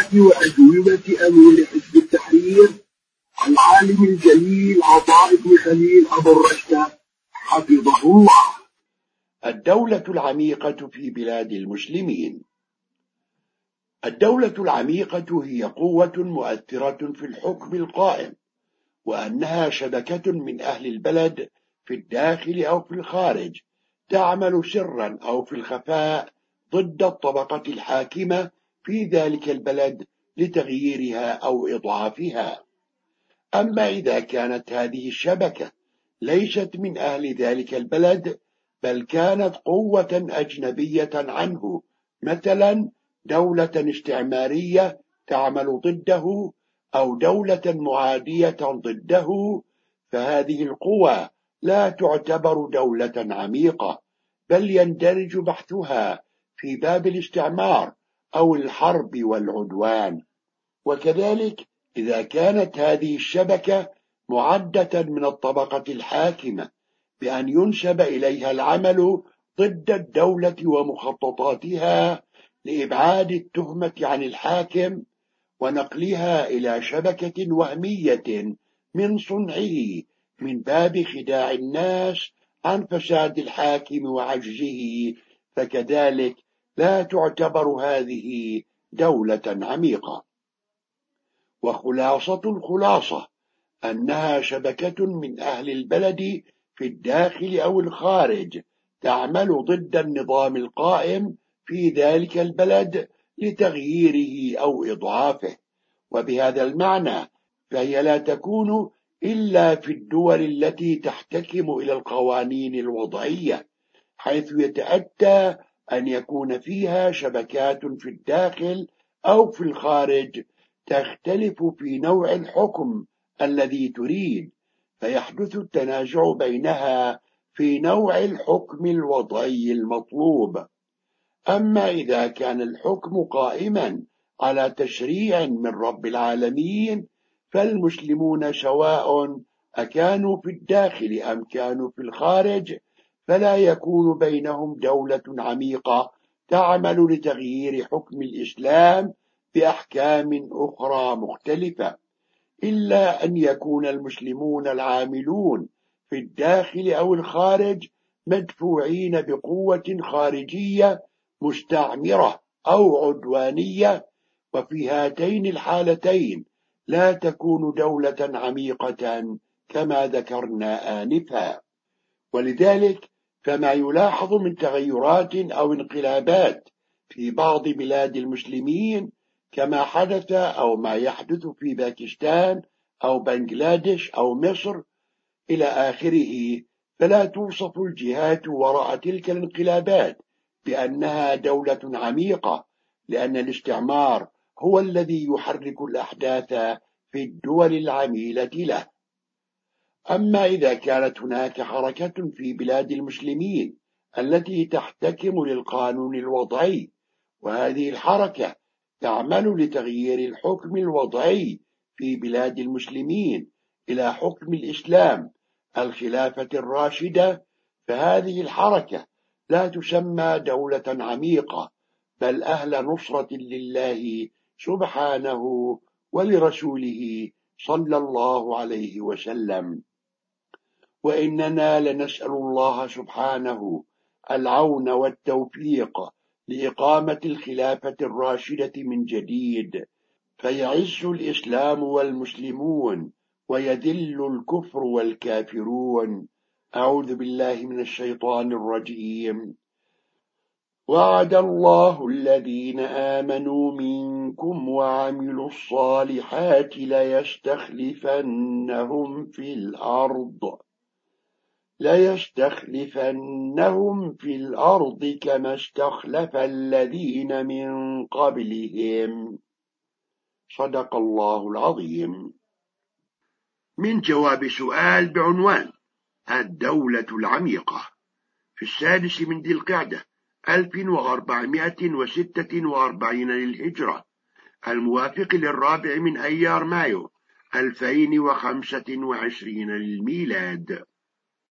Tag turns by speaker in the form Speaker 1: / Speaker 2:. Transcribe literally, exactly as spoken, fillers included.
Speaker 1: وأجوبة أمين حزب التحرير العالم الجليل عطاء بن خليل أبو الرشد حفظه الله.
Speaker 2: الدولة العميقة في بلاد المسلمين. الدولة العميقة هي قوة مؤثرة في الحكم القائم، وأنها شبكة من أهل البلد في الداخل أو في الخارج، تعمل سرا أو في الخفاء ضد الطبقة الحاكمة في ذلك البلد لتغييرها أو إضعافها. أما إذا كانت هذه الشبكة ليست من أهل ذلك البلد، بل كانت قوة أجنبية عنه، مثلا دولة استعمارية تعمل ضده أو دولة معادية ضده، فهذه القوى لا تعتبر دولة عميقة، بل يندرج بحثها في باب الاستعمار أو الحرب والعدوان. وكذلك إذا كانت هذه الشبكة معدة من الطبقة الحاكمة بأن ينسب إليها العمل ضد الدولة ومخططاتها لإبعاد التهمة عن الحاكم ونقلها إلى شبكة وهمية من صنعه من باب خداع الناس عن فساد الحاكم وعجزه، فكذلك لا تعتبر هذه دولة عميقة. وخلاصة الخلاصة أنها شبكة من أهل البلد في الداخل أو الخارج تعمل ضد النظام القائم في ذلك البلد لتغييره أو إضعافه. وبهذا المعنى فهي لا تكون إلا في الدول التي تحتكم إلى القوانين الوضعية، حيث يتأتى أن يكون فيها شبكات في الداخل أو في الخارج تختلف في نوع الحكم الذي تريد، فيحدث التنازع بينها في نوع الحكم الوضعي المطلوب. أما إذا كان الحكم قائما على تشريع من رب العالمين، فالمسلمون سواء أكانوا في الداخل أم كانوا في الخارج، فلا يكون بينهم دولة عميقة تعمل لتغيير حكم الإسلام بأحكام أخرى مختلفة، إلا أن يكون المسلمون العاملون في الداخل أو الخارج مدفوعين بقوة خارجية مستعمرة أو عدوانية، وفي هاتين الحالتين لا تكون دولة عميقة كما ذكرنا آنفا. ولذلك فما يلاحظ من تغيرات أو انقلابات في بعض بلاد المسلمين كما حدث أو ما يحدث في باكستان أو بنغلاديش أو مصر إلى آخره، فلا توصف الجهات وراء تلك الانقلابات بأنها دولة عميقة، لأن الاستعمار هو الذي يحرك الأحداث في الدول العميلة له. أما إذا كانت هناك حركة في بلاد المسلمين التي تحتكم للقانون الوضعي، وهذه الحركة تعمل لتغيير الحكم الوضعي في بلاد المسلمين إلى حكم الإسلام الخلافة الراشدة، فهذه الحركة لا تسمى دولة عميقة، بل أهل نصرة لله سبحانه ولرسوله صلى الله عليه وسلم. وإننا لنسأل الله سبحانه العون والتوفيق لإقامة الخلافة الراشدة من جديد، فيعز الإسلام والمسلمون ويذل الكفر والكافرون. أعوذ بالله من الشيطان الرجيم. وعد الله الذين آمنوا منكم وعملوا الصالحات ليستخلفنهم في الأرض ليستخلفنهم في الأرض كما استخلف الذين من قبلهم. صدق الله العظيم. من جواب سؤال بعنوان الدولة العميقة في السادس من ذي القعدة ألف وأربعمائة وستة وأربعين للهجرة، الموافق للرابع من أيار مايو ألفين وخمسة وعشرين للميلاد.